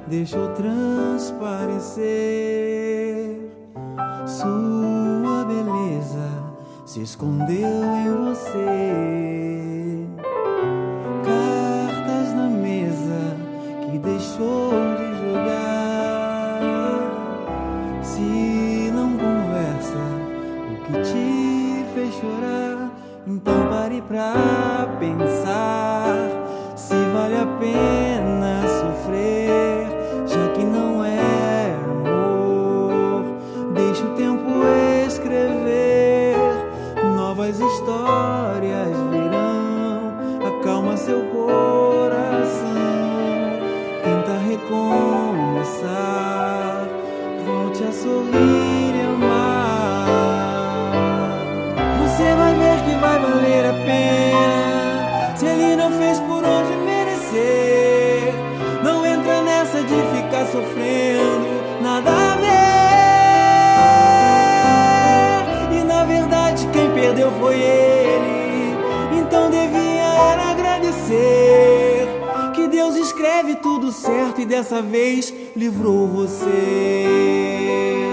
deixou transparecer. Sua beleza se escondeu em você. Cartas na mesa que deixou de jogar. Se não conversa o que te fez chorar, então pare pra pensar se vale a pena sofrer, já que não é amor. Deixa o tempo escrever, novas histórias virão. Acalma seu coração, tenta recomeçar, volte a sorrir e amar. Você vai ver que vai valer a pena, se ele não fez por onde merecer. Não entra nessa de ficar sofrendo, nada a ver. E na verdade quem perdeu foi ele, então devia era agradecer. Que Deus escreve tudo certo e dessa vez livrou você.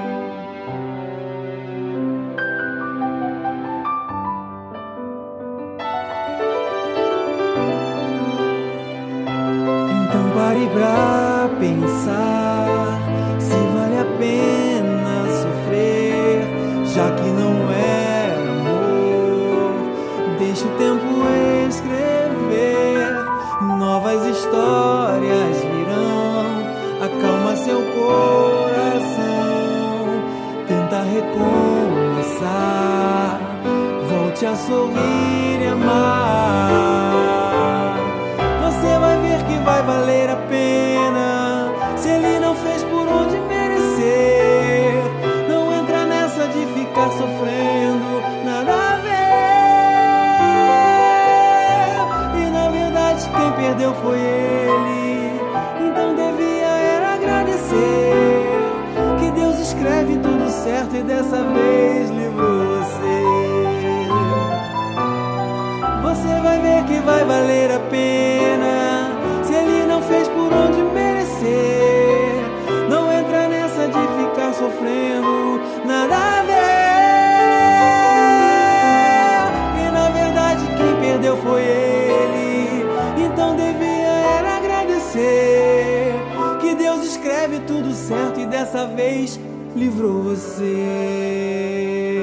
Pare pra pensar se vale a pena sofrer, já que não é amor. Deixa o tempo escrever, novas histórias virão. Acalma seu coração, tenta recomeçar, volte a sorrir e amar. Você vai ver que vai valer a pena, se ele não fez por onde merecer. Não entra nessa de ficar sofrendo, nada a ver. E na verdade quem perdeu foi ele, então devia era agradecer. Que Deus escreve tudo certo e dessa vez livrou você. Você vai ver que vai valer a pena, se ele não fez por onde merecer. Não entra nessa de ficar sofrendo, nada a ver. E na verdade quem perdeu foi ele, então devia era agradecer. Que Deus escreve tudo certo e dessa vez livrou você.